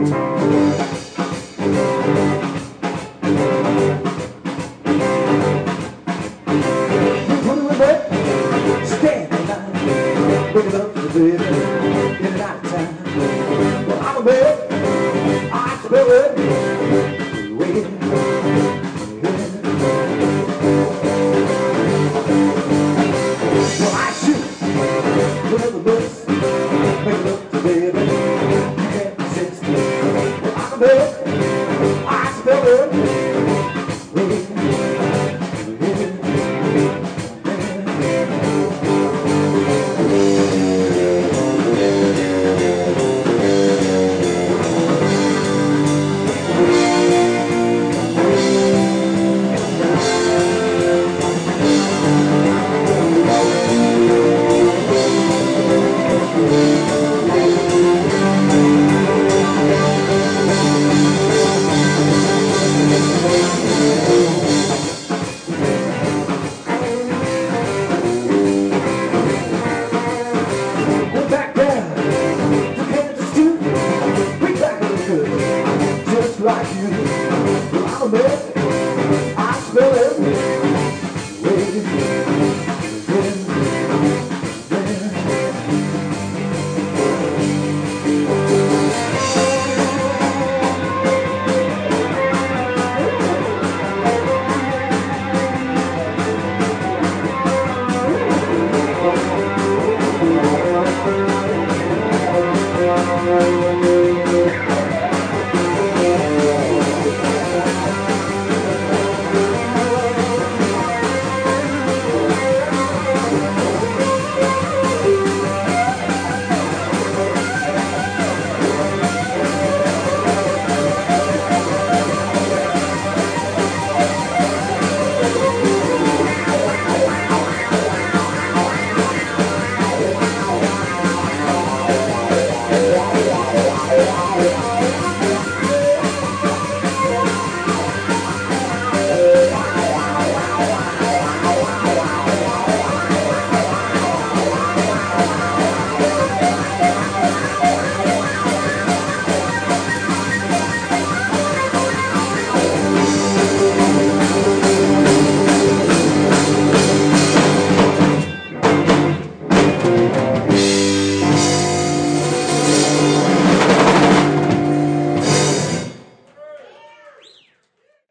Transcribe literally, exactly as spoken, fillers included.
Wake it up to the bed, get it out of time. Well, I'm a bed, I spell it. Wake it, well, I shoot, put up the bus, make it up to bed. You can't resist. Well, I'm a bed, I spell it. Wake it, like you.